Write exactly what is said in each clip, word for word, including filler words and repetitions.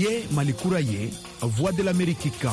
ye Mali kura ye Voix de l'Amérique kan.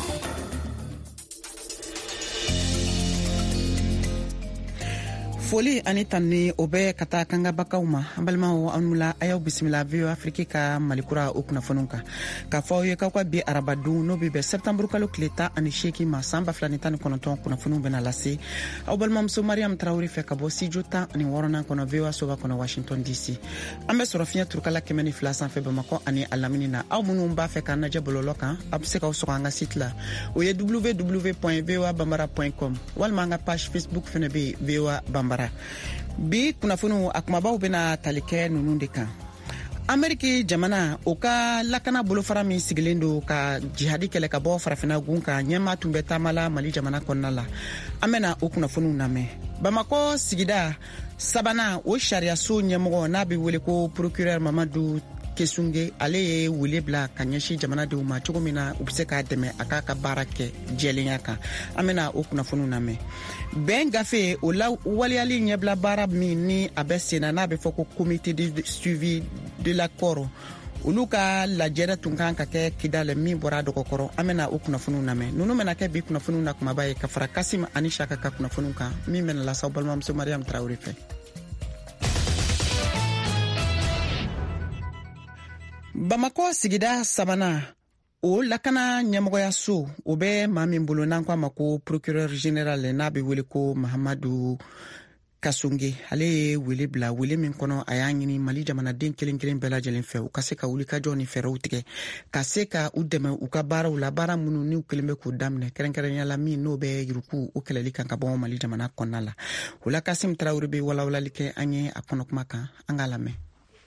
Foli ani tanni o bɛ ka taa kanga bakaw ma an balimaw an la ayaw bisimila V O Afrique ka malikura o kunnafoniw kan ka fɔ aw ye k'aw ka bi arabadon n'o bɛ bɛn septembre kalo tile tan ani seegin ma san ba fila ni tan ni kɔnɔntɔn kunnafoniw bɛna lase aw balimamuso Mariam Tarawele fɛ ka bɔ studio tan ani wɔɔrɔnan kɔnɔ V O A soba kɔnɔ Washington D C an bɛ sɔrɔ fiɲɛ turukala kɛmɛ ni fila sanfɛ Bamakɔ ani a lamini na aw minnu b'a fɛ k'an lajɛ bɔlɔlɔ kan a bɛ se k'aw sɔrɔ an ka site la o ye w w w point v o a bambara point com walima an ka page Facebook fɛnɛ bɛ yen V O A Bambara. Bi kunnafoniw a kumabaw bɛna tali kɛ ninnu de kan. Ameriki jamana o ka lakana bolofara min sigilen do ka jihadi kɛlɛ ka bɔ farafina gun kan ɲɛma tun bɛ taamala Mali jamana kɔnɔna la an bɛna o kunnafoniw lamɛn. Bamakɔ sigida sabanan o sariyaso ɲɛmɔgɔ n'a bɛ wele ko procureur Mamadu Kesunge ale ye wele bila ka ɲɛsin jamanadenw ma cogo min na u bɛ se k'a dɛmɛ a k'a ka baara kɛ jɛlenya kan an bɛna o kunnafoniw lamɛn. Bɛn gafe o la waliyali ɲɛbila baara min ni a bɛ senna n'a bɛ fɔ ko comité de suivi de l'accord olu ka lajɛrɛ tun kan ka kɛ Kidal min bɔra dɔgɔkɔrɔ an bɛna o kunnafoniw lamɛn ninnu bɛna kɛ bi kunnafoniw na kumaba ye ka fara Kasim ani Saka ka kunnafoniw kan min bɛna lasaw balimamuso Mariam Tarawele fɛ. Bamakɔ sigida sabanan o lakana ɲɛmɔgɔyaso o bɛ maa min bolo n'an k'a ma ko procureur général n'a bɛ wele ko Mahamadu Kasonge ale ye wele bila wele min kɔnɔ a y'a ɲini Mali jamanaden kelen kelen bɛɛ lajɛlen fɛ u ka se ka wulikajɔ ni fɛɛrɛw tigɛ ka se ka u dɛmɛ u ka baaraw la baara minnu n'u kelen bɛ k'u daminɛ kɛrɛnkɛrɛnya la min n'o bɛ yuruku o kɛlɛli kan ka bɔ Mali jamana kɔnɔna la o la Kasim Tarawele bɛ walawalali kɛ an ye a kɔnɔkuma kan an k'a lamɛn.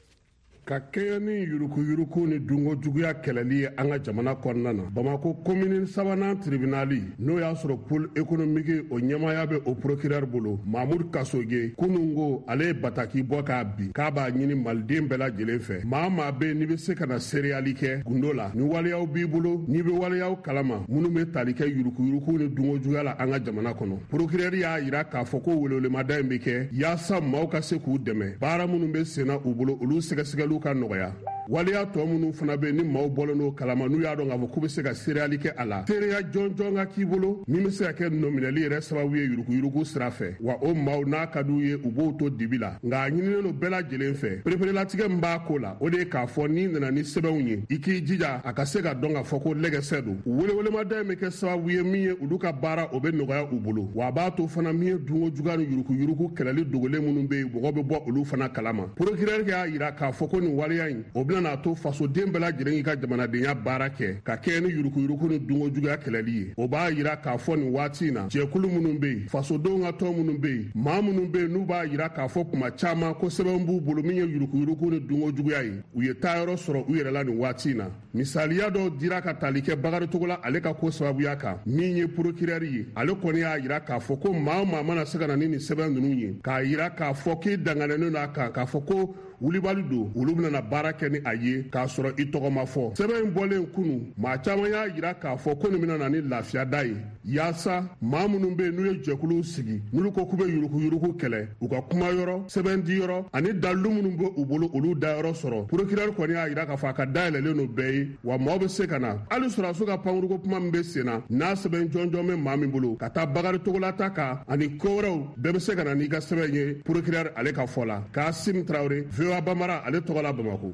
Ka kɛɲɛ ni yuruku yuruku ni dungo juguya kɛlɛli ye an ka jamana kɔnɔna na Bamakɔ commune sabanan tribunali n'o y'a sɔrɔ pôle économique o ɲɛmaya bɛ o procureur bolo Mahamud Kasoge kunun ko ale ye bataki bɔ k'a bi k'a b'a ɲini maliden bɛɛ lajɛlen fɛ maa maa bɛ n'i bɛ se ka na seereyali kɛ gundo la ni waleyaw b'i bolo n'i bɛ waleyaw kalama minnu bɛ tali kɛ yuruku yuruku ni dungo juguya la an ka jamana kɔnɔ procureur y'a jira k'a fɔ ko welewelemada in bɛ kɛ yaasa maaw ka se k'u dɛmɛ baara minnu bɛ senna u bolo olu sɛgɛsɛgɛliw ka nɔgɔya waleya tɔ minnu fana bɛ ni maaw bɔlen n'o kalama n'u y'a dɔn k'a fɔ k'u bɛ se ka seereyali kɛ a la seereya jɔnjɔn ka k'i bolo min bɛ se ka kɛ nɔminɛli yɛrɛ sababu ye yuruku yuruku sira fɛ wa o maaw n'a ka d'u ye u b'o to dibi la nka a ɲininen don bɛɛ lajɛlen fɛ pereperelatigɛ min b'a ko la o de ye k'a fɔ n'i nana ni sɛbɛnw ye i k'i jija a ka se ka dɔn k'a fɔ ko lɛgɛsɛ don welewelemada in bɛ kɛ sababu ye min ye olu ka baara o bɛ nɔgɔya u bolo wa a b'a to fana min ye dungo juguya ni yuruku yuruku kɛlɛli dogolen minnu bɛ yen mɔgɔ bɛ bɔ olu fana kalama procureur y'a jira k'a fɔ ko nin waleya in o bɛna n'a to fasoden bɛɛ lajɛlen k'i ka jamanadenya baara kɛ ka kɛ ni yuruku yuruku ni dungo juguya kɛlɛli ye o b'a jira k'a fɔ nin waati in na jɛkulu minnu bɛ yen fasodenw ka tɔn minnu bɛ yen maa minnu bɛ yen n'u b'a jira k'a fɔ kuma caman ko sɛbɛn b'u bolo min ye yuruku yuruku ni dungo juguya ye u ye taayɔrɔ sɔrɔ u yɛrɛ la nin waati in na misaliya dɔw dira ka tali kɛ Bakaricogo la ale ka ko sababuya kan min ye procureur ye ale kɔni y'a jira k'a fɔ ko maa o maa mana se ka na ni nin sɛbɛn ninnu ye k'a jira k'a fɔ k'i danganen n'a kan k'a fɔ ko wulibali don olu bɛna baara kɛ ni a ye k'a sɔrɔ i tɔgɔ ma fɔ sɛbɛn in bɔlen kunu maa caman y'a jira k'a fɔ ko nin bɛna na ni lafiyada ye yaasa maa minnu bɛ yen n'u ye jɛkuluw sigi n'olu ko k'u bɛ yuruku yuruku kɛlɛ u ka kuma yɔrɔ sɛbɛn di yɔrɔ ani dalilu minnu bɛ u bolo olu dayɔrɔ sɔrɔ procureur kɔni y'a jira k'a fɔ a ka dayɛlɛlen don bɛɛ ye wa maaw bɛ se ka na hali sɔrɔdaso ka pankuruko kuma min bɛ sen na n'a sɛbɛn jɔnjɔn bɛ maa min bolo ka taa Bakaricogola ta kan ani ko wɛrɛw bɛɛ bɛ se ka na n'i ka sɛbɛn ye procureur ale ka fɔ la Kasim Tarawele V O A Bambara ale tɔgɔ la Bamakɔ.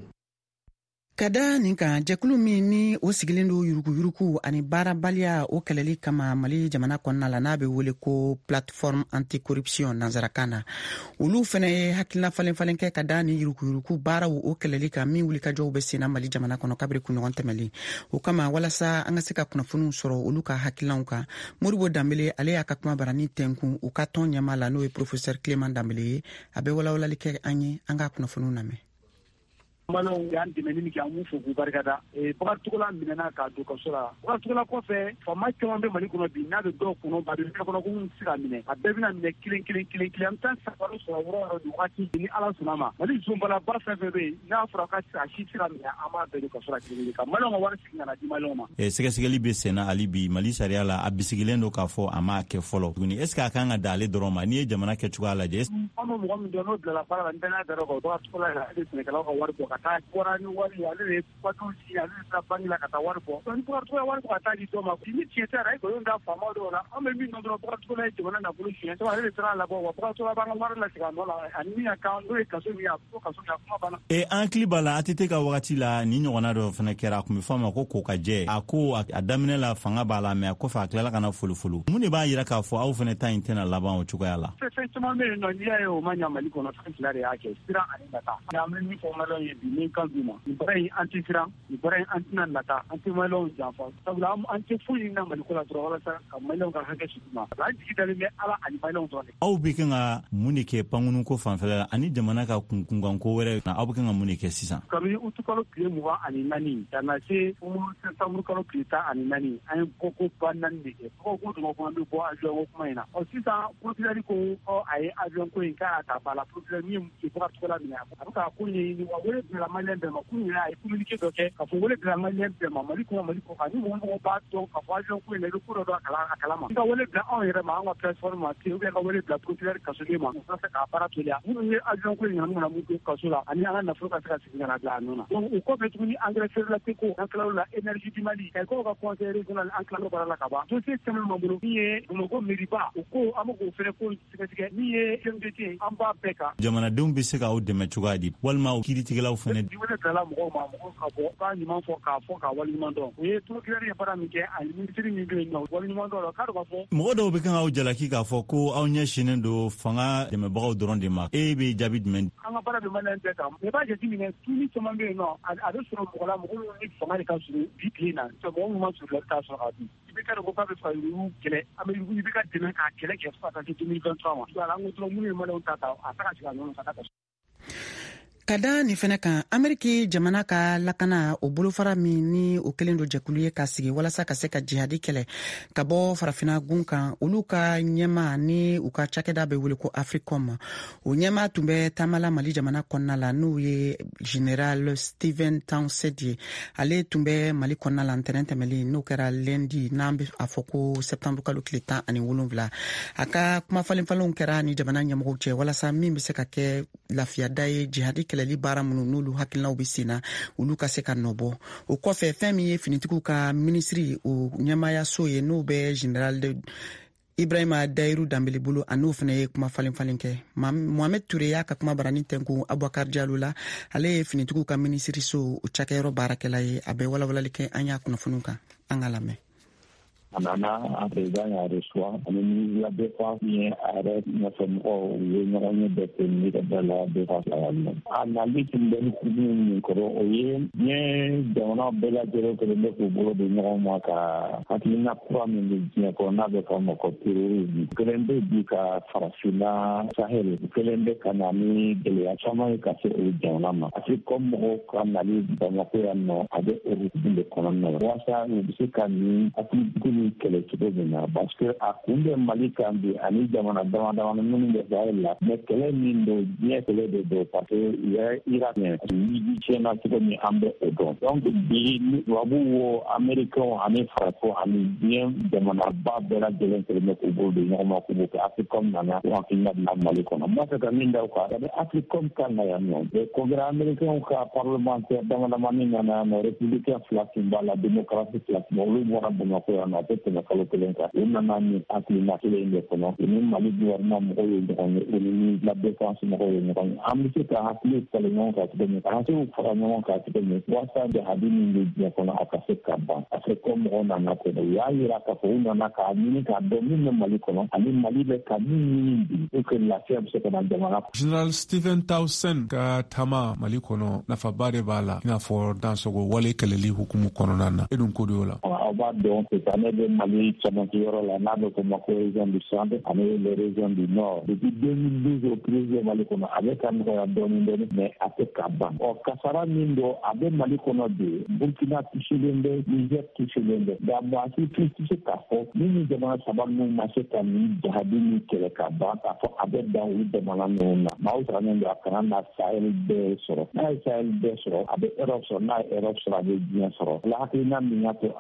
Ka da nin kan jɛkulu min ni o sigilen do yuruku yuruku ani baarabaliya o kɛlɛli kama Mali jamana kɔnɔna la n'a bɛ wele ko plateforme anti-corruption nanzarakan na olu fɛnɛ ye hakilina falen falen kɛ ka da ni yuruku yuruku baaraw o kɛlɛli kan min wulikajɔw bɛ senna Mali jamana kɔnɔ kabiri kunɲɔgɔn tɛmɛlen o kama walasa an ka se ka kunnafoniw sɔrɔ olu ka hakilinaw kan Moribo Danbele ale y'a ka kuma barani tɛnkun u ka tɔn ɲɛmaa la n'o ye professeur Clément Danbele ye a bɛ walawalali kɛ an ye an ka kunnafoniw lamɛn. Malaw y'an dɛmɛ ni kɛ an b'u fo k'u barikada Bakaricogola minɛna k'a don kaso la Bakaricogola kɔfɛ faama caman bɛ Mali kɔnɔ bi n'a bɛ dɔw kɔnɔ ba bɛ kɔnɔ ko mun se ka minɛ a bɛɛ bɛna minɛ kelen kelen kelen kelen an bɛ taa safaro sɔrɔ yɔrɔ yɔrɔ nin waati ni Ala sɔnna ma Mali zonbalaba fɛn fɛn bɛ yen n'a fɔra k'a a si se ka minɛ an b'a bɛɛ don kaso la kelen ka Maliw ka wari sigi ka na di Maliw ma. Sɛgɛsɛgɛli bɛ senna hali bi Mali sariya la a bisigilen don k'a fɔ a ma kɛ fɔlɔ tuguni est ce que a kan ka da ale dɔrɔn ma n'i ye jamana kɛcogoya lajɛ. An bɛ mɔgɔ min dɔn n'o bilala baara la n bɛɛ n'a darɔ kan Bakaricogola ale Sɛnɛkɛlaw ka wari bɔ ka taa bɔra ni wari ale de papier ci ale de banque la ka taa wari bɔ donc Portugal wari ka taa di dɔ ma ni tiɲɛ tɛ yɛrɛ ko da faama dɔw la an bɛ min dɔn dɔrɔn Portugal ye jamana nafolo fiɲɛ ale de taara labɔ wa Portugal b'an ka wari la segin a nɔ la ani min ka kan n'o ye kaso min ye a ko kaso la kuma banna. e an hakili b'a la A T T ka wagati la ni ɲɔgɔnna dɔ fana kɛra a kun bɛ fɔ a ma ko ko ka jɛ a ko a daminɛ la fanga b'a la mais a kɔfɛ a tilala ka na folofolo mun de b'a yira k'a fɔ aw fana ta in tɛna laban o cogoya la. fɛn caman bɛ yen nɔ n'i y'a ye o ma ɲɛ Mali kɔnɔ fɛn fila de y'a kɛ siran ani nata an bɛ min fɔ maliyɛnw ye bi min kan d'u ma nin baara in an tɛ siran nin baara in an tɛna nata an tɛ maliyɛnw janfa sabula an tɛ foyi ɲini Mali ko la dɔrɔn walasa ka maliyɛnw ka hakɛ sigi ma an jigi dalen bɛ Ala ani maliyɛnw dɔrɔn de. Aw bɛ kan ka mun de kɛ pankunu ko fanfɛla la ani jamana ka kunkan ko wɛrɛ aw bɛ kan ka mun de kɛ sisan. kabini utu kalo tile mugan ani naani ka na se santamuru kalo tile tan ani naani an ye koko ba naani de kɛ ko ko dɔgɔ kɔnɔ bɛ bɔ avion ko kuma in na ɔ sisan procureur ko a ye avion ko in k'a ta ba la procureur min ye Portugal minɛ a bɛ ka ko ɲɛɲini wa wele bila maliyɛn bɛɛ ma ko nin y'a ye communiqué dɔ kɛ ka fɔ wele bila maliyɛn bɛɛ ma Mali kɔnɔ Mali kɔ kan ni mɔgɔ mɔgɔ b'a dɔn ka fɔ avion ko in na i bɛ ko dɔ dɔn a kalama i ka wele bila anw yɛrɛ ma an ka plateforme ma ten ou bien ka wele bila procureur kasoden ma o ka k'a baara teliya minnu ye avion ko in ɲanu na mun kaso la ani an ka nafolo ka se ka segin ka na bila a nɔ na donc o kɔfɛ tuguni engrais ferroviaire ko an tilal'o la énergie du Mali kay ko ka conseil régional an tilal'o baara la ka ban dossier caman b'an bolo min ye Bamakɔ mairie-ba o ko an bɛ k'o fɛnɛ ko sɛgɛsɛgɛ min ye M D T an b'a bɛɛ kan. jamanadenw bɛ se k'aw dɛmɛ cogoya di walima kiiritigɛlaw fɛnɛ. di wele bilala mɔgɔw ma mɔgɔw ka bɔ k'a ɲuman fɔ k'a fɔ k'a waleɲuman dɔn o ye procureur ye baara min kɛ ani ministre min bɛ yen nɔ waleɲuman dɔn la k'a dɔn k'a fɔ. mɔgɔ dɔw bɛ kan k'aw jalaki k'a fɔ ko aw ɲɛsinnen don fanga dɛmɛbagaw dɔrɔn de ma e bɛ jaabi jumɛn. an ka baara bɛ maliyɛn bɛɛ kan i b'a jateminɛ tuni caman bɛ yen nɔ a bɛ sɔrɔ mɔgɔ la mɔgɔ minnu ni fanga de ka surun bi tile na mɔgɔ minnu ma surun t'a sɔrɔ ka dun i bɛ ka dɔn ko k'a bɛ fɛ yugu kɛlɛ an bɛ yugu i bɛ ka dɛmɛ k'a kɛlɛ kɛ fo ka taa se deux mille vingt-trois ma an ko dɔrɔn minnu ye maliyɛnw ta ta a ta ka sigi a ɲɔgɔn ka taa ka ka da nin fɛnɛ kan Ameriki jamana ka lakana o bolofara min ni o kelen do jɛkulu ye ka sigi walasa ka se ka jihadi kɛlɛ ka bɔ farafina gun kan olu ka ɲɛma ni u ka cakɛda bɛ wele ko Africom o ɲɛma tun bɛ taamala Mali jamana kɔnɔna la n'u ye General Stephen Townsend ye ale tun bɛ Mali kɔnɔna la ntɛnɛn tɛmɛlen n'o kɛra lundi n'an bɛ a fɔ ko septembre kalo tile tan ani wolonwula a ka kuma falen falenw kɛra ni jamana ɲɛmɔgɔw cɛ walasa min bɛ se ka kɛ lafiyada ye jihadi kɛlɛli baara minnu n'olu hakilinaw bɛ sen na olu ka se ka nɔbɔ o kɔfɛ fɛn min ye finitigiw ka minisiri o ɲɛmaayaso ye n'o bɛ General Ibrahima Dayiru Danbele bolo a n'o fana ye kuma falen falen kɛ Mohamed Toure y'a ka kuma barani tɛnku Abubakar Diallo la ale ye finitigiw ka minisiri so o cakɛyɔrɔ baarakɛla ye a bɛ walawalali kɛ an y'a kunnafoniw kan an ka lamɛn. Anana a président y'a reçoit ani ministre de la défense ni a yɛrɛ ɲɛfɔmɔgɔw u ye ɲɔgɔn ye bɛɛ kɛ ministre de la défense la yan nɔ a nali tun bɛ ni kudu min kɔrɔ o ye diɲɛ jamana bɛɛ lajɛlen kelen bɛ k'u bolo di ɲɔgɔn ma ka hakilina kura min bɛ diɲɛ kɔnɔ n'a bɛ fɔ a ma ko terrorisme kelen bɛ bi ka farafinna sahel kelen bɛ ka na ni gɛlɛya caman ye ka se o jamana ma Africom mɔgɔw ka nali Bamako yan nɔ a bɛ o de kɔnɔna na walasa u bɛ se ka nin hakili kɛlɛ cogo min na parce que a kun bɛ Mali kan bi ani jamana dama dama minnu bɛ Sahel la mais kɛlɛ min don diɲɛ kɛlɛ de don parce que u ye Irak ɲɛ Libi tiɲɛna cogo min an bɛ o dɔn donc bi tubabuw wo américains ani farafo ani diɲɛ jamanaba bɛɛ lajɛlen kelen bɛ k'u bolo don ɲɔgɔn ma k'u b'o kɛ Africom nana o hakilina bila Mali kɔnɔ n b'a fɛ ka min da o kan c'est-à-dire Africom kan na yan nɔ congrès américain ka parlementaire dama damani nana yan nɔ républicain fila tun b'a la démocratie fila tun b'a olu bɔra Bamakɔ yan nɔ tɛmɛ kalo kelen kan u nana ni hakilina kelen de kɔnɔ u ni Mali gouvernement mɔgɔw ye ɲɔgɔn ye u ni la défense mɔgɔw ye ɲɔgɔn ye an bɛ se ka hakili falen ɲɔgɔn kan cogo min an se k'u fara ɲɔgɔn kan cogo min walasa jihadi min bɛ diɲɛ kɔnɔ a ka se ka ban parce que mɔgɔw nana kɔnɔ u y'a yira k'a fɔ u nana k'a ɲini k'a dɔn min bɛ Mali kɔnɔ ani Mali bɛ ka min ɲini bi pour que lafiya bɛ se ka na jamana. General Stephen Townsend ka taama Mali kɔnɔ nafaba de b'a la i n'a fɔ dansogo wale kɛlɛli hukumu kɔnɔna na e dun ko de y'o la. aw b'a dɔn sisan ne bɛ Mali camancɛyɔrɔ la n'a bɛ fɔ ma ko région du centre ani les régions du nord depuis deux mille douze au crise Mali kɔnɔ a bɛ ka nɔgɔya dɔɔnin dɔɔnin mais a tɛ ka ban ɔ kasara min don a bɛ Mali kɔnɔ bi Burkina touchelen bɛ Niger touchelen bɛ nka maa si tɛ se k'a fɔ ni ni jamana saba ninnu ma se ka nin jihadi ni kɛlɛ ka ban k'a fɔ a bɛ dan u jamana ninnu na maaw sarannen don a kana na Sahel bɛɛ sɔrɔ n'a ye Sahel bɛɛ sɔrɔ a bɛ Europe sɔrɔ n'a ye Europe sɔrɔ a bɛ diɲɛ sɔrɔ la hakilina min y'a to Afrique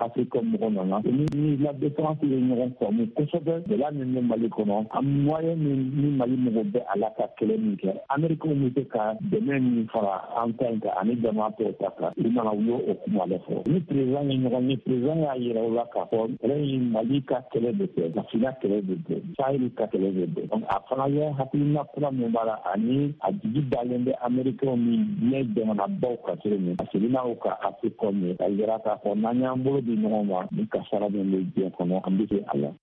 mɔgɔ nana ni la différence ye ɲɔgɔn faamu kosɛbɛ de la min bɛ Mali kɔnɔ a moyen min ni Mali mɔgɔ bɛ a la ka kɛlɛ min kɛ Américains bɛ se ka dɛmɛ min fara an ta in kan ani jama tɔw ta kan u nana u y'o o kuma de fɔ ni président ye ɲɔgɔn ye président y'a yira u la k'a fɔ kɛlɛ in Mali ka kɛlɛ de tɛ Burkina kɛlɛ de tɛ Sahel ka kɛlɛ de tɛ donc a fana ye hakilina kura min b'a la ani a jigi dalen bɛ Américains ni diɲɛ jamanabaw ka cogo min a seginna u ka Afrique ye ka yira k'a fɔ n'an y'an bolo di ɲɔgɔn ma ni kasara min bɛ diɲɛ kɔnɔ an bɛ se a la.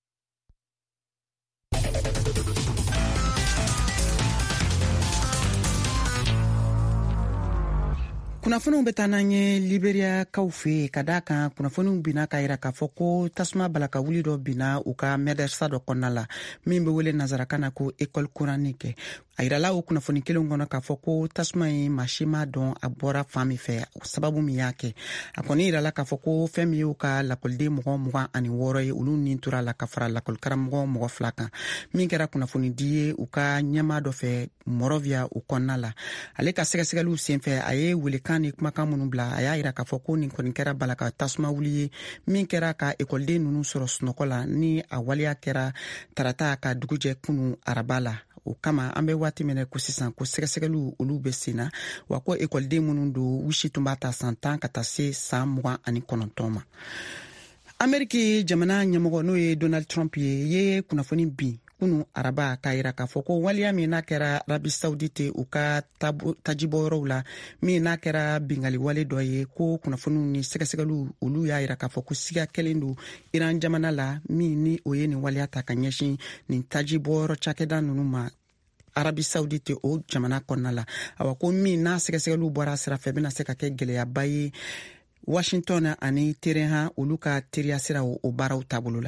kunnafoniw bɛ taa n'an ye Liberia kaw fɛ ka da kan kunnafoniw binna ka yira k'a fɔ ko tasuma balaka wuli dɔ binna u ka mɛdɛrɛsa dɔ kɔnɔna la min bɛ wele nazarakan na ko école coranique a yirala o kunnafoni kelen kɔnɔ k'a fɔ ko tasuma ye maa si ma dɔn a bɔra fan min fɛ sababu min y'a kɛ a kɔni yirala k'a fɔ ko fɛn min y'u ka lakɔliden mɔgɔ mugan ani wɔɔrɔ ye olu ni tora la ka fara lakɔlikaramɔgɔ mɔgɔ fila kan min kɛra kunnafoni di ye u ka ɲɛmaa dɔ fɛ Morovia u kɔnɔna la ale ka sɛgɛsɛgɛliw senfɛ a ye welekan ni kumakan minnu bila a y'a yira k'a fɔ ko nin kɔni kɛra balaka tasuma wuli ye min kɛra ka ekɔliden ninnu sɔrɔ sunɔgɔ la ni a waleya kɛra tarata ka dugujɛ kunu araba la o kama an bɛ waati minɛ ko sisan ko sɛgɛsɛgɛliw olu bɛ sen na wa ko ekɔliden minnu don u si tun b'a ta san tan ka taa se san mugan ani kɔnɔntɔn ma. Ameriki jamana ɲɛmɔgɔ n'o ye Donald Trump ye ye kunnafoni bin kunu araba k'a yira k'a fɔ ko waliya min n'a kɛra Arabi Saoudite u ka tajibɔyɔrɔw la min n'a kɛra bingali wale dɔ ye ko kunnafoniw ni sɛgɛsɛgɛliw olu y'a yira k'a fɔ ko siga kɛlen don Iran jamana la min ni o ye nin waliya ta ka ɲɛsin nin tajibɔyɔrɔ cakɛda ninnu ma Arabi Saoudite o jamana kɔnɔna la awa ko min n'a sɛgɛsɛgɛliw bɔra sira fɛ bɛna se ka kɛ gɛlɛyaba ye Washington ani Tehran olu ka teriya sira o baaraw taabolo la.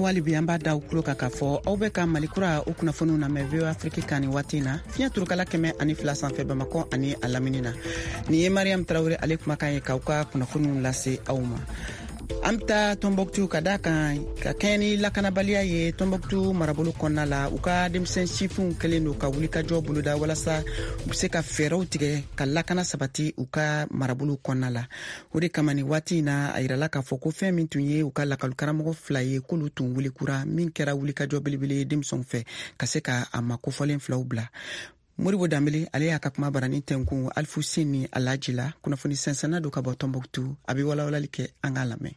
wali bi an b'a da kulo ka k'a fɔ aw bɛ ka malikura o kunnafoniw lamɛn V O A Afrique kan nin waati na fiɲɛ turukala kɛmɛ ani fila sanfɛ Bamakɔ ani a lamini na. Nin ye Mariam Tarawele ale kumakan ye k'aw ka kunnafoniw lase aw ma. An bɛ taa Tombouctou ka da kan ka kɛɲɛ ni lakanabaliya ye Tombouctou marabolo kɔnɔna la u ka denmisɛn sifinw kɛlen don ka wulikajɔ boloda walasa u bɛ se ka fɛɛrɛw tigɛ ka lakana sabati u ka marabolo kɔnɔna la. O de kama ni waati in na a yirala k'a fɔ ko fɛn min tun ye u ka lakɔlikaramɔgɔ fila ye k'olu tun wulikura min kɛra wulikajɔ belebele ye denmisɛnw fɛ ka se ka a ma kofɔlen filaw bila. Moribo Dambele ale y'a ka kuma barani tɛnkun Alfoussine ni Alaji la kunnafoni sɛnsɛnna don ka bɔ Tombouctou a bɛ walawalali kɛ an k'a lamɛn.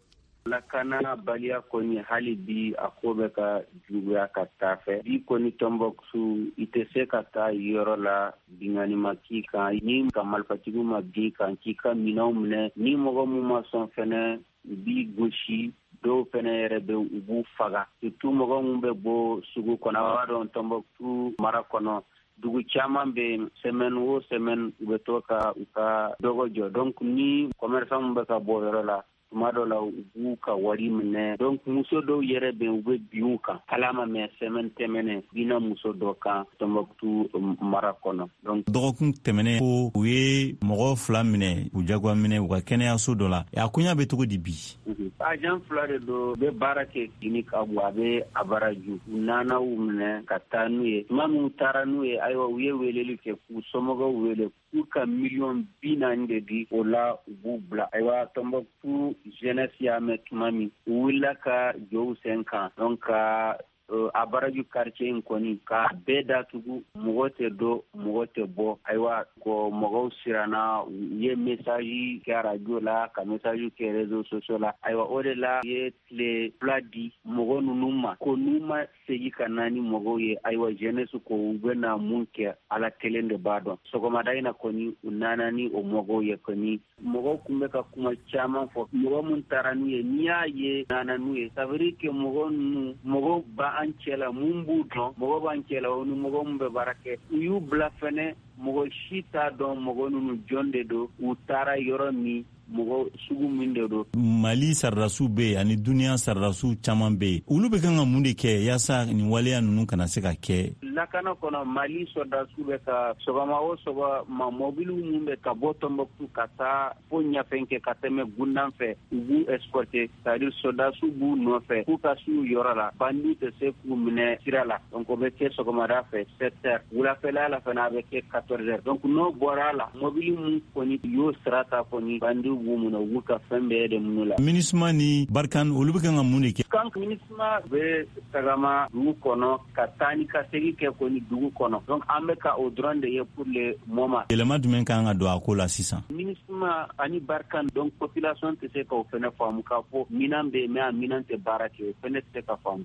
Lakana baliya kɔni hali bi a ko bɛ ka juguya ka taa fɛ bi kɔni Tombouctou i tɛ se ka taa yɔrɔ la bingani ma k'i kan ni ka malifatigiw ma bin kan k'i ka minɛnw minɛ ni mɔgɔ min ma sɔn fɛnɛ u b'i gosi dɔw fɛnɛ yɛrɛ bɛ u b'u faga surtout mɔgɔ min bɛ bɔ sugu kɔnɔ a b'a dɔn Tombouctou mara kɔnɔ dugu caman bɛ semaine o semaine u bɛ to ka u ka dɔgɔ jɔ donc ni commerçant min bɛ ka bɔ yɔrɔ la tuma dɔ la u b'u ka wari minɛ donc muso dɔw yɛrɛ bɛ u bɛ bin u kan ala ma mɛn semaine tɛmɛnen bina muso dɔ kan Tombouctou mara kɔnɔ donc dɔgɔkun tɛmɛnen ko u ye mɔgɔ fila minɛ u jagoya minɛ u ka kɛnɛyaso dɔ la a koɲa bɛ cogo di bi agent fila de do bɛ baara kɛ clinique abu a bɛ a baraju u nana u minɛ ka taa n'u ye tuma min taara n'u ye ayiwa u ye weleli kɛ k'u somɔgɔw wele k'u ka miliyɔn bi naani de di o la u b'u bila ayiwa Tombouctou jeunesse y'a mɛn tuma min u wulila ka jɔw sen kan donc ka a baraju quartier in kɔni k'a bɛɛ datugu mɔgɔ tɛ don mɔgɔ tɛ bɔ ayiwa ko mɔgɔw siranna u ye message kɛ radio la ka message kɛ réseaux sociaux la ayiwa o de la ye tile fila di mɔgɔ ninnu ma ko n'u ma segi ka na ni mɔgɔw ye ayiwa jeunesse ko u bɛna mun kɛ ala kelen de b'a dɔn sɔgɔmada in na kɔni u nana ni o mɔgɔw ye kɔni mɔgɔw kun bɛ ka kuma caman fɔ mɔgɔ mun taara n'u ye n'i y'a ye nana n'u ye ça veut dire que mɔgɔ ninnu mɔgɔw ba an cɛla mun b'u dɔn mɔgɔ b'an cɛla o ni mɔgɔ mun bɛ baara kɛ u y'u bila fɛnɛ mɔgɔ si t'a dɔn mɔgɔ ninnu jɔn de don u taara yɔrɔ min mɔgɔ sugu min de don. Mali saridasiw bɛ yen ani duniya saridasiw caman bɛ yen olu bɛ kan ka mun de kɛ yaasa nin waleya ninnu kana se ka kɛ. Lakana kɔnɔ Mali soldasiw bɛ ka sɔgɔma o sɔgɔma mɔbiliw minnu bɛ ka bɔ Tombouctou ka taa fo ɲɛfɛ kɛ ka tɛmɛ gundan fɛ u b'u escorter c'est-à-dire soldasiw b'u nɔfɛ k'u ka s'u yɔrɔ la bandiw tɛ se k'u minɛ sira la donc o bɛ kɛ sɔgɔmada fɛ sept heures wulafɛla la fana a bɛ kɛ quatorze heures donc n'o bɔra la mɔbili min kɔni y'o sira ta kɔni bandiw b'u minɛ u b'u ka fɛn bɛɛ de minɛ la. MINUSMA ni Barkhane olu bɛ kan ka mun de kɛ. Kan MINUSMA bɛ tagama dugu kɔnɔ ka taa ni ka segin kɛ kɔni dugu kɔnɔ donc an bɛ ka o dɔrɔn de ye pour le moment. Yɛlɛma jumɛn kan ka don a ko la sisan. MINUSMA ani Barkhane donc population tɛ se ka o fɛnɛ faamu k'a fɔ minan bɛ yen mais a minan tɛ baara kɛ o fɛnɛ tɛ se ka faamu.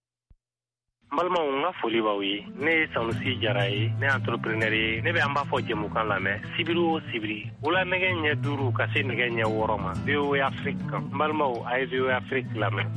N balimaw n ka foli b'aw ye ne ye Sanusi Jara ye ne entrepreneur ye ne bɛ an b'a fɔ jɛmukan lamɛn sibiri o sibiri wula nɛgɛ ɲɛ duuru ka se nɛgɛ ɲɛ wɔɔrɔ ma V O A Afrique kan n balimaw a ye V O A Afrique lamɛn.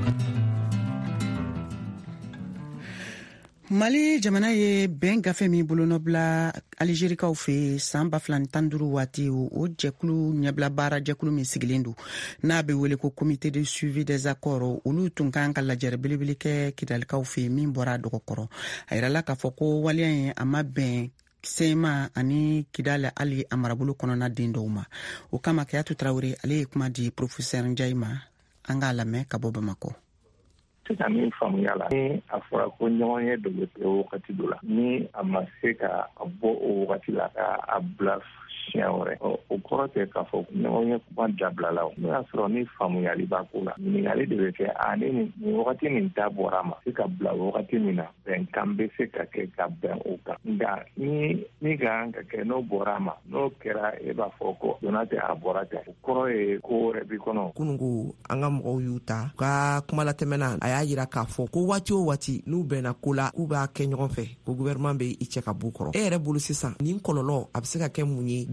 Mali jamana ye bɛn gafe min bolonɔbila Algérikaw fɛ san ba fila ni tan duuru waati o jɛkulu ɲɛbila baara jɛkulu min sigilen don n'a bɛ wele ko comité de suivi des accords olu tun kan ka lajɛrɛ belebele kɛ Kidalikaw fɛ min bɔra a dɔgɔkɔrɔ a yirala k'a fɔ ko waleya in a ma bɛn Sema ani Kidali hali a marabolo kɔnɔna den dɔw ma o kama Kayatu Traoré ale ye kuma di professeur Ndiaye ma an k'a lamɛn ka bɔ Bamakɔ. Sisan min faamuya la ni a fɔra ko ɲɔgɔn ye dɔ bɛ kɛ wagati dɔ la ni a ma se ka bɔ o wagati la ka a bila siɲɛ wɛrɛ o kɔrɔ tɛ k'a fɔ ɲɔgɔn ye kuma dabila la o n'o y'a sɔrɔ ni faamuyali b'a ko la ɲininkali de bɛ kɛ a ni nin wagati nin da bɔra ma se ka bila wagati min na bɛnkan bɛ se ka kɛ ka bɛn o kan nka ni min ka kan ka kɛ n'o bɔra ma n'o kɛra e b'a fɔ ko donna tɛ a bɔra tɛ o kɔrɔ ye ko wɛrɛ bi kɔnɔ. Kununko an ka mɔgɔw y'u ta ka kuma latɛmɛna a y'a yira k'a fɔ ko waati o waati n'u bɛnna ko la k'u b'a kɛ ɲɔgɔn fɛ ko gouvernement bɛ i cɛ ka b'u kɔrɔ e yɛrɛ bolo sisan nin kɔlɔlɔ a bɛ se ka kɛ mun ye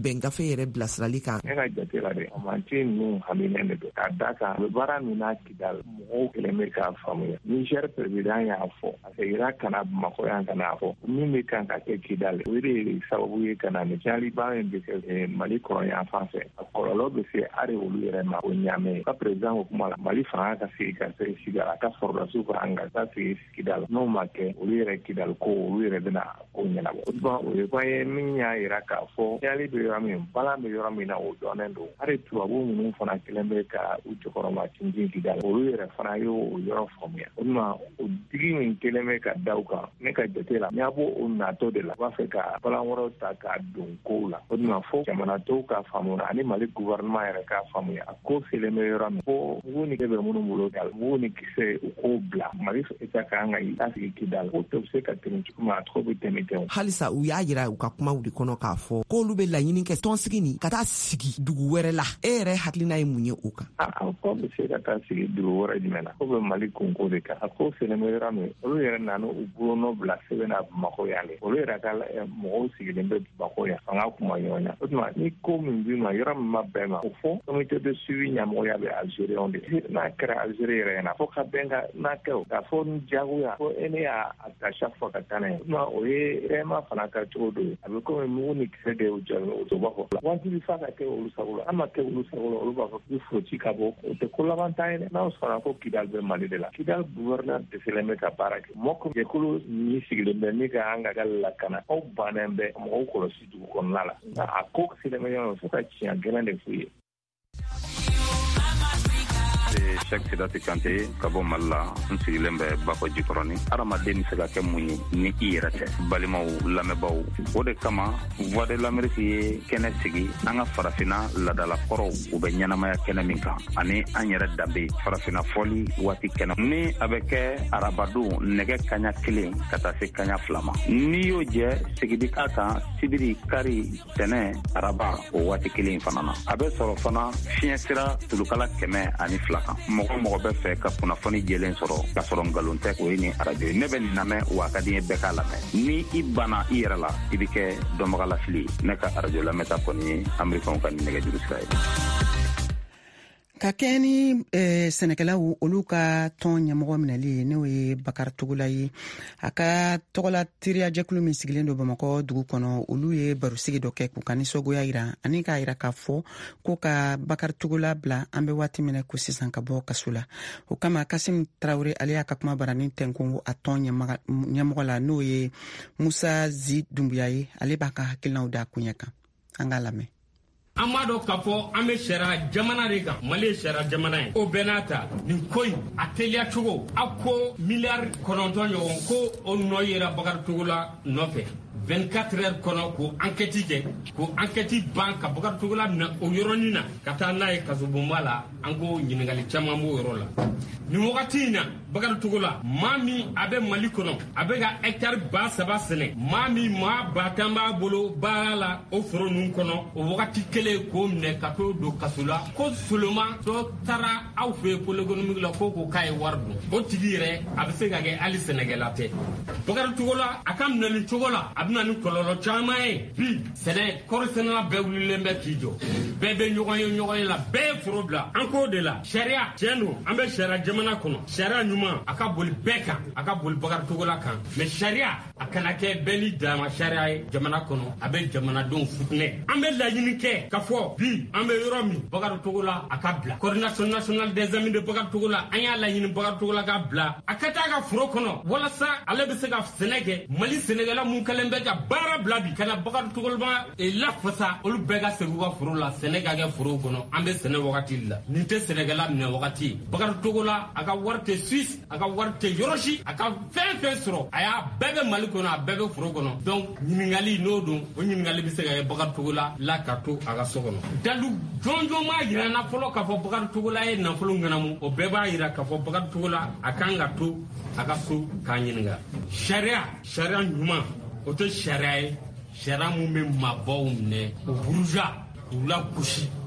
bɛn gafe yɛrɛ bilasirali kan. Ne ka jate la de manti ninnu haminen de don ka da kan a bɛ baara min n'a Kidal mɔgɔw kelen bɛ k'a faamuya. Niger président y'a fɔ a seginna ka na Bamako yan ka n'a fɔ min bɛ kan ka kɛ Kidal o de sababu ye ka na ni jaliba in bɛ kɛ Mali kɔrɔ yan fan fɛ a kɔlɔlɔ bɛ se ari olu yɛrɛ ma o ɲaamɛ ka président ko kuma la Mali fanga ka sigi ka se Kidal a ka sɔrɔdasiw ka an ka taa sigi Kidal n'o ma kɛ olu yɛrɛ Kidal ko olu yɛrɛ bɛna ko ɲɛnabɔ o tuma o ye kɔn ye min y'a yira k'a fɔ jali bɛ yɔrɔ min balan bɛ yɔrɔ min na o dɔnnen don ari tubabu minnu fana kelen bɛ ka u jɔkɔrɔma tintin Kidal olu yɛrɛ fana y'o o yɔrɔ faamuya o tuma o digi min kelen bɛ ka da u kan ne ka jate la n'i b'o o natɔ de la u b'a fɛ ka balan wɛrɛw ta k'a don kow la o tuma fo jamana tɔw ka faamu ani Mali gouvernement yɛrɛ ka faamuya a ko selen bɛ yɔrɔ min ko mugu ni bɛ minnu bolo Kidal mugu ni kisɛ u k'o bila Mali état kan ka i sigi Kidal o tɛ se ka tɛmɛ cogo min a tɔgɔ bɛ tɛmɛ tɛmɛ halisa u y'a yira u ka kumaw de kɔnɔ k'a fɔ k'olu bɛ laɲini kɛ tɔnsigi nin ka taa sigi dugu wɛrɛ la e yɛrɛ hakilina ye mun ye o kan. a ko bɛ se ka taa sigi dugu wɛrɛ jumɛn na ko bɛ Mali kunko de kan a ko selen bɛ yɔrɔ min olu yɛrɛ nana u bolonɔ bila sɛbɛn na Bamako yan de olu yɛrɛ ka mɔgɔw sigilen bɛ Bamako yan fanga kuma ɲɔgɔn na o tuma ni ko min b'i ma yɔrɔ min ma bɛn ma o fɔ comité de suivi ɲɛmɔgɔya bɛ Algérien de n'a kɛra Algérie yɛrɛ ɲɛna fo ka bɛn ka n'a kɛ o k'a fɔ ni diyagoya fo e ne y'a ta chaque fois ka taa n'a ye o tuma o ye réellement fana ka cogo dɔ ye a bɛ komi mugu ni kisɛ de y'o jaabi o to b'a fɔ waati bi fa ka kɛ olu sago la an ma kɛ olu sago la olu b'a fɔ k'i foti ka bɔ o tɛ ko laban ta ye dɛ n'aw sɔnna ko Kidal bɛ Mali de la Kidal gouverneur dɛsɛlen bɛ ka baara kɛ mɔgɔ jɛkulu min sigilen bɛ min ka an ka lakana aw bannen bɛ mɔgɔw kɔlɔsi dugu kɔnɔna la nka a ko selen bɛ ɲɔgɔn fo ka tiɲɛ gɛlɛn de f'u ye. Cheikh Sidati Kante ka bɔ Mali la n sigilen bɛ Bako Jikɔrɔni adamaden bɛ se ka kɛ mun ye ni i yɛrɛ tɛ balimaw lamɛnbaaw o de kama Voix de l'Amérique ye kɛnɛ sigi an ka farafinna ladalakɔrɔw u bɛ ɲɛnamaya kɛnɛ min kan ani an yɛrɛ danbe farafinna fɔli waati kɛnɛ ni a bɛ kɛ arabadon nɛgɛ kaɲa kelen ka taa se kaɲa fila ma n'i y'o jɛ sigidi k'a kan sibiri kari tɛnɛ araba o waati kelen fana na a bɛ sɔrɔ fana fiɲɛ sira tulukala kɛmɛ ani fila kan mɔgɔ mɔgɔ bɛ fɛ ka kunnafoni jɛlen sɔrɔ ka sɔrɔ nkalon tɛ o ye ni arajo ne bɛ nin lamɛn wa ka di ye bɛɛ k'a lamɛn ni i banna i yɛrɛ la i bɛ kɛ dɔnbaga lafili ne ka arajo lamɛnta kɔni ye amerikɛnw ka nɛgɛjuru sira ye. ka kɛ ni eh, sɛnɛkɛlaw olu ka tɔn ɲɛmɔgɔ minɛli ye n'o ye Bakari Togola ye a ka tɔgɔla teriya jɛkulu min sigilen don Bamakɔ dugu kɔnɔ olu ye barosigi dɔ kɛ k'u ka nisɔngoya yira ani k'a yira k'a fɔ ko ka Bakari Togola bila an bɛ waati min ko sisan ka bɔ kaso la o kama Kasim Tarawele ale y'a ka kuma baranin tɛnko a tɔn ɲɛmɔgɔ la n'o ye Musa Zi Dumbuya ye ale b'a ka hakilinaw da kuɲɛ kan an k'a lamɛn. an b'a dɔn k'a fɔ an bɛ sariya jamana de kan Mali ye sariya jamana ye o bɛɛ n'a ta nin ko in a teliya cogo a ko miliyari kɔnɔntɔn ɲɔgɔn ko o nɔ yera Bakari Togola nɔfɛ vingt-quatre heures kɔnɔ ko enquête kɛ ko enquête ban ka Bakari Togola minɛ o yɔrɔnin na ka taa n'a ye kasobonba la an ko ɲininkali caman b'o yɔrɔ la nin wagati in na Bakari Togola maa min a bɛ Mali kɔnɔ a bɛ ka hectare ba saba sɛnɛ maa min maa ba tan b'a bolo baara la o foro ninnu kɔnɔ o wagati kelen k'o minɛ ka t'o don kaso la ko seulement dɔ taara aw fɛ yen pôle économique la ko ko k'a ye wari dun o tigi yɛrɛ a bɛ se ka kɛ hali sɛnɛkɛla tɛ Bakari Togola a ka minɛli cogo la a bɛna ni kɔlɔlɔ caman ye bi sɛnɛ kɔɔri sɛnɛla bɛɛ wulilen bɛ k'i jɔ bɛɛ bɛ ɲɔgɔn ye ɲɔgɔn ye la bɛɛ ye foro bila an k'o de la sariya tiɲɛ don an bɛ sariya jamana kɔnɔ sariya ɲuman a ka boli bɛɛ kan a ka boli Bakari Togola kan mais sariya a kana kɛ bɛɛ ni dama sariya ye jamana kɔnɔ a bɛ jamanadenw futinɛ an bɛ laɲini kɛ ka fɔ bi an bɛ yɔrɔ min Bakari Togola a ka bila coordination nationale des amis de Bakari Togola an y'a laɲini Bakari Togola ka bila a ka taa ka foro kɔnɔ walasa ale bɛ se ka sɛnɛ kɛ Mali sɛnɛkɛla mun kɛlen bɛ ka baara bila bi kana Bakari Togola lafasa olu bɛɛ ka segin u ka foro la sɛnɛ ka kɛ foro kɔnɔ an bɛ sɛnɛ wagati la nin tɛ sɛnɛkɛla minɛ wagati Bakari Togola a ka wari tɛ Suisse a ka wari tɛ yɔrɔ si a ka fɛn fɛn sɔrɔ a y'a bɛɛ bɛ Mali kɔnɔ a bɛɛ bɛ foro kɔnɔ donc ɲininkali n'o don o ɲininkali bɛ se ka kɛ Bakari Togola la ka to a ka so kɔnɔ dalu jɔnjɔn m'a jira n na fɔlɔ k'a fɔ Bakari Togola ye nafolo ŋanamu o bɛɛ b'a jira k'a fɔ Bakari Togola a kan ka to a ka so k'a ɲininka sariya sariya ɲuman o tɛ sariya ye sariya mun bɛ mabɔw minɛ o buruja k'u lagosi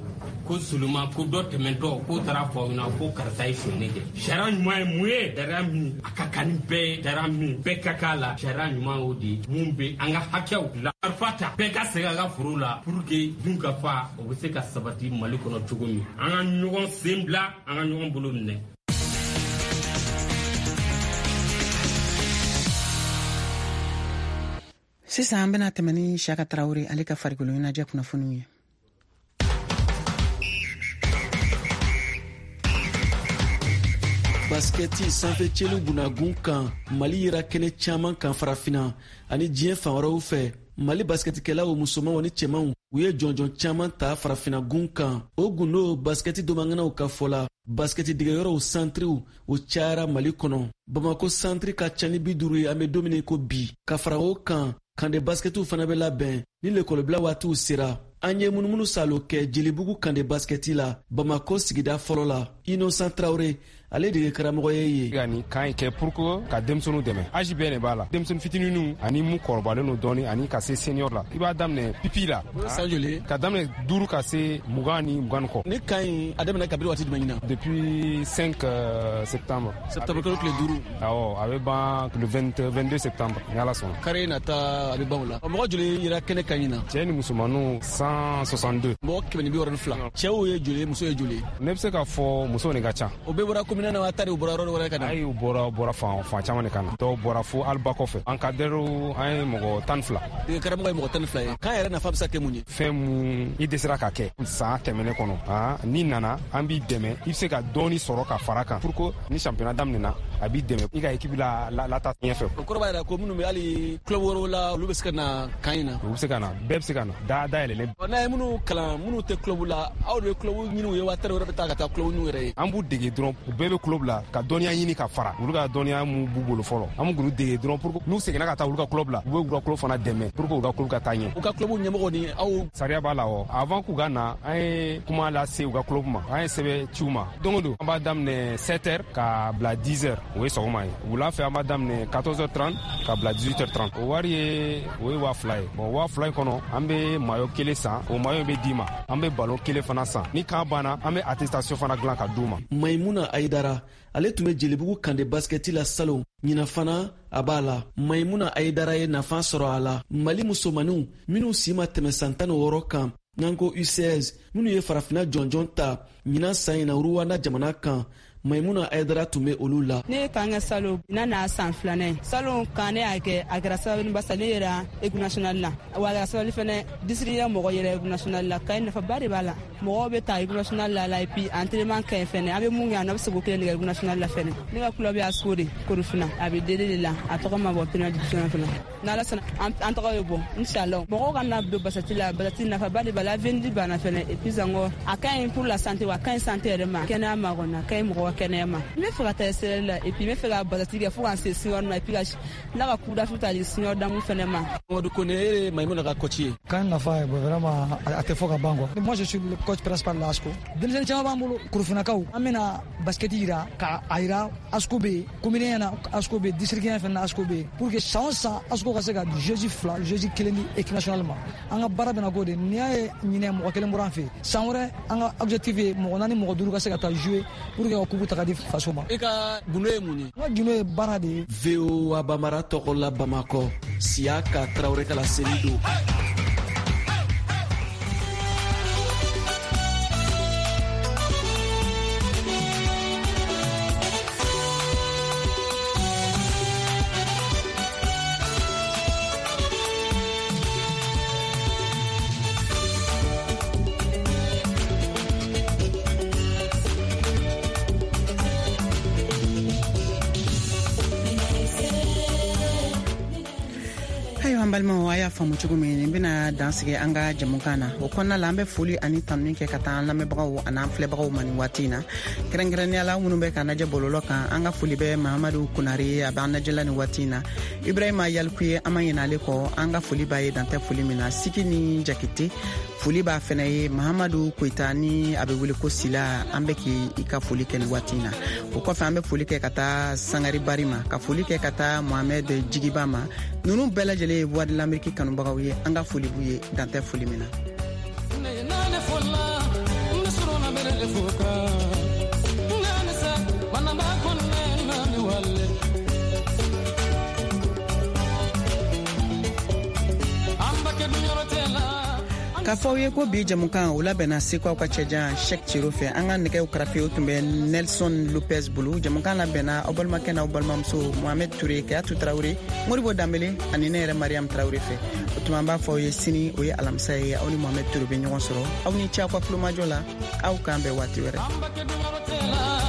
ko suluma ko dɔ tɛmɛntɔ k'o taara fɔ na ko karisa ye sonyɛli kɛ sariya ɲuman ye mun ye sariya min a ka kan ni bɛɛ sariya min bɛɛ ka k'a la sariya ɲuman y'o de mun bɛ an ka hakɛw la marifa ta bɛɛ ka segin a ka foro la pour que dun ka fa o bɛ se ka sabati Mali kɔnɔ cogo min an ka ɲɔgɔn sen bila an ka ɲɔgɔn bolo minɛ. Sisan an bɛna tɛmɛ ni Siyaka Tarawele ale ka farikolo ɲɛnajɛ kunnafoniw ye. Basketi sanfɛ celu gunagun kan Mali yira kɛnɛ caman kan farafina ani diɲɛ fan wɛrɛw fɛ. Mali basketikɛlaw musomanw ni cɛmanw u ye jɔnjɔn caman ta farafina gun kan. O gundo basketi domanganaw ka fɔ la. Basketi digɛyɔrɔw santriw o cayara Mali kɔnɔ. Bamako santri ka ca ni bi duuru ye an bɛ don min ko bi. Ka fara o kan kande basketiw fana bɛ labɛn ni lekɔlibila waatiw sera. An ye munumunu salo kɛ Jelibugu kande basketi la Bamako sigida fɔlɔ la. Innocent Traoré ale de ye karamɔgɔ ye ye. Ani kan kɛ pour que ka denmisɛnninw dɛmɛ. Âge bɛɛ de b'a la. Denmisɛnnin fitininw ani mun kɔrɔbalen no dɔɔni ani ka se senior la. I b'a daminɛ pipi la. San joli? Ka daminɛ duuru ka se mugan ni mugan kɔ. Ni kan in a daminɛ kabiri waati jumɛn na? Depuis cinq septembre. Septembre kalo tile duuru. Awɔ, a bɛ ban le vingt-deux septembre. Ni Ala sɔnna. Kare nata a bɛ ban o la. Mɔgɔ joli yira kɛnɛ kan in na? Cɛ ni musomanninw cent soixante-deux. Mɔgɔ kɛmɛ ni bi wɔɔrɔ ni fila. Cɛw ye joli muso ye joli? Ne bɛ se k'a fɔ musow de ka ca. O bɛɛ bɔra commune na wa tari o bɔra ayi u bɔra bɔra fan fan caman de kan na dɔw bɔra fo Alba kɔfɛ an kadɛriw an ye mɔgɔ tan ni fila karamɔgɔ ye mɔgɔ tan ni fila ye k'an yɛrɛ nafa bɛ se ka kɛ mun ye fɛn mun i dɛsɛra ka kɛ san tɛmɛnen kɔnɔ han n'i nana an b'i dɛmɛ i bɛ se ka dɔɔni sɔrɔ ka fara kan pour que ni championnat daminɛna a b'i dɛmɛ i ka équipe la la taa ɲɛfɛ o kɔrɔ b'a jira ko minnu bɛ hali club wɛrɛw la olu bɛ se ka na kan in na u bɛ se ka na bɛɛ bɛ se ka na da dayɛlɛlen n'a ye minnu kalan minnu tɛ club la aw de ye club ɲini u ye wa tari wɛrɛ bɛ taa ka taa club ɲini yɛrɛ ye an b'u dege dɔrɔn u bɛɛ bɛ club la ka dɔnniya ɲini ka fara olu ka dɔnniya mun b'u bolo fɔlɔ an b'u dege dɔrɔn pour que n'u seginna ka taa olu ka club la u bɛ u ka club fana dɛmɛ pour que u ka club ka taa ɲɛ u ka club ɲɛmɔgɔ ni aw sariya b'a la wa avant k'u ka na an ye kuma lase u ka club ma an ye sɛbɛn ci u ma don o don an b'a daminɛ sept heures ka bila dix heures o ye sɔgɔma ye wula fɛ an b'a daminɛ quatorze heures trente ka bila dix-huit heures trente o wari ye o ye waa fila ye bon waa fila in kɔnɔ an bɛ mayo kelen san o mayo bɛ d'i ma an bɛ ballon kelen fana san ni kan banna an bɛ attestation fana dilan ka d'u ma. Maimuna Ayidara ale tun bɛ Jelibugu kande basketi la salon ɲina fana a b'a la. Maimuna Ayidara ye nafa sɔrɔ a la. Mali musomaninw minnu si ma tɛmɛ san tan ni wɔɔrɔ kan n'anko U seize minnu ye farafina jɔnjɔn ta ɲina san in na Ruwanda jamana kan Maimuna Ayidara tun bɛ olu la. Ne kan ka salon n'a n'a san filanan salon kan ne y'a kɛ a kɛra sababu basa ne yɛrɛ équipe nationale la wa a kɛra sababu fana district ya mɔgɔ yɛrɛ équipe nationale la k'a ye nafaba de b'a la mɔgɔw bɛ taa équipe nationale la la et puis entraînement ka ɲi fɛnɛ an bɛ mun kɛ an bɛ se k'o kelen de kɛ équipe nationale la fɛnɛ ne ka club y'a Score Korofina a bɛ dede de la a tɔgɔ ma bɔ première division fana n'Ala sɔnna an tɔgɔ bɛ bɔ inshallah mɔgɔw ka na don basati la basati nafaba de b'a la avenir banna fɛnɛ et puis encore a ka ɲi pour la santé wa a ka ɲi santé yɛrɛ ma kɛnɛya ma kɔni a ka ɲi mɔgɔ kɛnɛya ma n bɛ fɛ ka taa sɛnɛ la et puis n bɛ fɛ ka basati kɛ fo ka se senior ma et puis ka n'a ka coupe d'Afrique ta di senior damu fɛnɛ ma. Mamadou Kone e Maimouna ka coach ye. Kan nafa ye vraiment a tɛ fɔ ka ban quoi. Moi je suis le coach principal de l'ASCO. Denmisɛnnin caman b'an bolo Korofinakaw an bɛna basketi yira ka a yira ASCO bɛ yen commune ɲɛna ASCO bɛ yen district ɲɛna fana ASCO bɛ yen pour que san o san ASCO ka se ka jeudi fila jeudi kelen di équipe nationale ma. An ka baara bɛna k'o de n'i y'a ye ɲinɛ mɔgɔ kelen bɔra an fɛ yen san wɛrɛ an ka objectif ye mɔgɔ naani mɔgɔ duuru ka se ka taa jouer pour que ka coupe ta ka di faso ma. I ka gundo ye mun ye? N ka gundo ye baara de ye. V O A Bamara tɔgɔ la Bamakɔ Siyaka Tarawele ka laseli don. An balimaw a y'a faamu cogo min n bɛna dansigi an ka jamukan na o kɔnɔna la an bɛ foli ani tanuni kɛ ka taa an lamɛnbagaw ani an filɛbagaw ma nin waati in na kɛrɛnkɛrɛnnenya la minnu bɛ k'an lajɛ bɔlɔlɔ kan an ka foli bɛ Mahamadu Kunare a b'an lajɛla nin waati in na Ibrahima Yaliku ye an ma ɲinɛ ale kɔ an ka foli b'a ye dan tɛ foli min na Siki ni Jakite foli b'a fɛnɛ ye Mahamadu Koyita ni a bɛ wele ko Sila an bɛ k'i ka foli kɛ nin waati in na o kɔfɛ an bɛ foli kɛ ka taa Sangari Bari ma ka foli kɛ ka taa Mohamed Jigiba ma ninnu bɛɛ lajɛlen ye Voix de l'Amérique kanubagaw ye an ka foli b'u ye dan tɛ foli min na k'a fɔ aw ye ko bi jamukan o labɛnna seko aw ka cɛjan Cheick Thierno fɛ an ka nɛgɛw karafe o tun bɛ Nelson Lopez bolo. Jamukan labɛnna aw balimakɛ n'aw balimamuso Mohamed Touré, Kayatu Tarawele, Moribo Dambele ani ne yɛrɛ Mariam Tarawele fɛ. O tuma an b'a fɔ aw ye sini o ye alamisa ye aw ni Mohamed Touré bɛ ɲɔgɔn sɔrɔ. Aw ni ce aw ka kulomajɔ la aw k'an bɛn waati wɛrɛ.